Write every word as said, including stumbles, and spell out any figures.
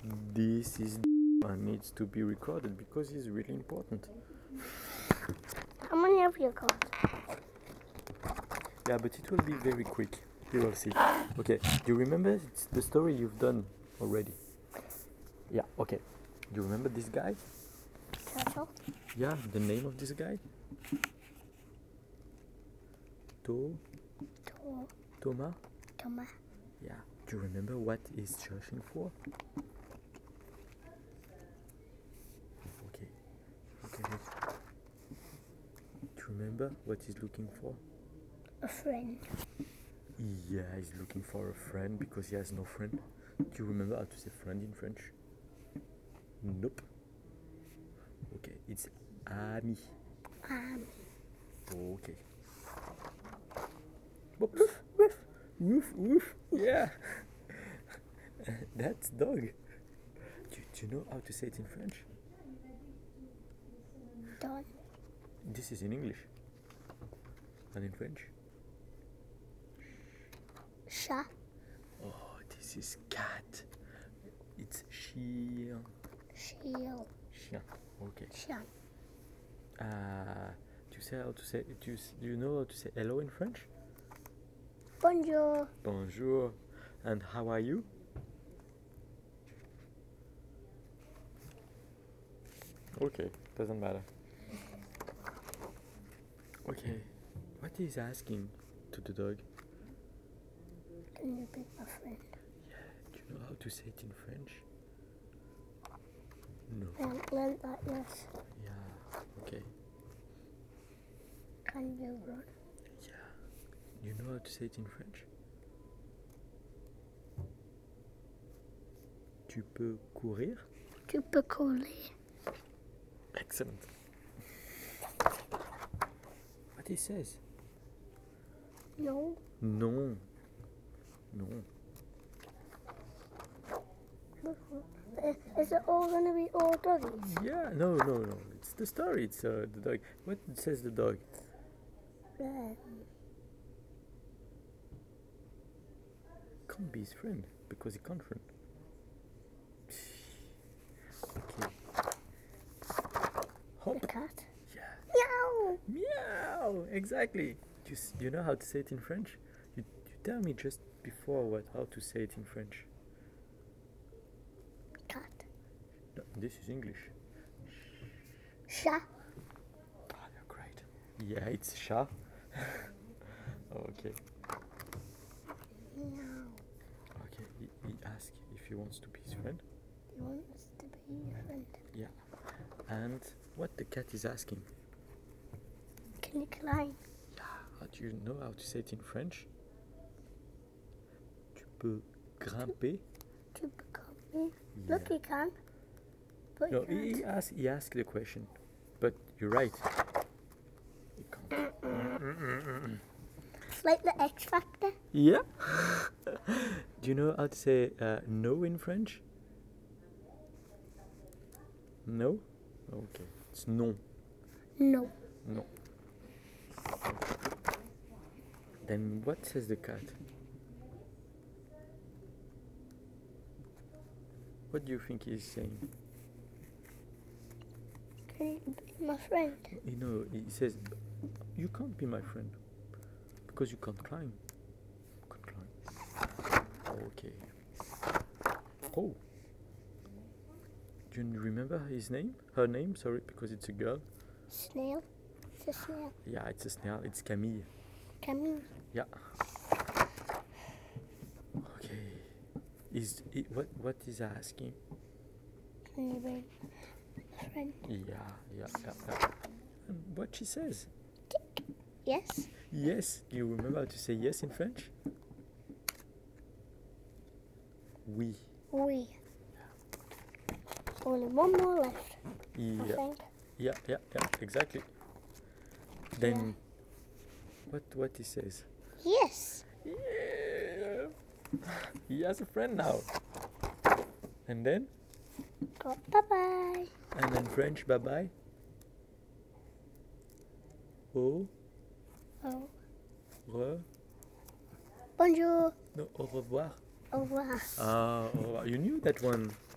This is and needs to be recorded because it's really important. How many have you got? Yeah, but it will be very quick. You will see. Okay, do you remember it's the story you've done already? Yeah, okay. Do you remember this guy? Turtle. Yeah, the name of this guy? To? To. Thomas? Thomas. Yeah. Do you remember what he's searching for? Okay. Okay, wait. Do you remember what he's looking for? A friend. Yeah, he's looking for a friend because he has no friend. Do you remember how to say friend in French? Nope. Okay, it's ami. Um. Okay. Woof, woof, woof, woof, woof. Yeah. That's dog. Do, do you know how to say it in French? Dog. This is in English. And in French? Chat. Oh, this is cat. It's chien. Shield. Chien. Okay. Chat. Uh, do you say how to say? Do you, s- do you know how to say hello in French? Bonjour. Bonjour. And how are you? Okay, doesn't matter. Okay, what is asking to the dog? Can you be my friend? Do you know how to say it in French? No. Then learn that yes. Yeah, okay. Can you run? Yeah. You know how to say it in French? Tu peux courir? Tu peux courir. Excellent. What he says? No. Non. Non. Uh, Is it all going to be all doggies? Yeah, no, no, no. It's the story. It's uh, the dog. What says the dog? Um, Can't be his friend because he can't run. Okay. the Hop. cat. Yeah. Meow. Meow. Exactly. You, s- you know how to say it in French? You, you tell me just before what how to say it in French. Cat. No, this is English. Chat. Ah, you're great. Yeah, it's chat. Okay. Meow. Okay. He, he asked if he wants to be his friend. He wants to be your friend. Yeah. And what the cat is asking? Can you climb? Yeah. How do you know how to say it in French? Tu peux grimper? Tu peux climb? Yeah. Look, he can. But No, he he, he can't. asked. He asked the question, but you're right. He can't. It's like the X Factor. Yeah. Do you know how to say uh, no in French? No. Okay. It's non. No. No. Then what says the cat? What do you think he's saying? Can you be my friend? You know, he says, "You can't be my friend because you can't climb." Can't climb. Okay. Oh. Do you remember his name? Her name? Sorry, because it's a girl. Snail. It's a snail. Yeah, it's a snail. It's Camille. Camille. Yeah. Okay. Is it, what what is asking? Can you be my friend? Yeah, yeah, yeah, yeah. And what she says? Yes. Yes. Do you remember how to say yes in French? Oui. We. Only one more left, I Yeah, think. yeah, yeah, yeah. Exactly. Then, what what he says? Yes. Yeah. He has a friend now. And then, Go bye bye. and then French, bye bye. Au Oh. re. Bonjour. No, au revoir. Au revoir. Ah, au revoir. You knew that one.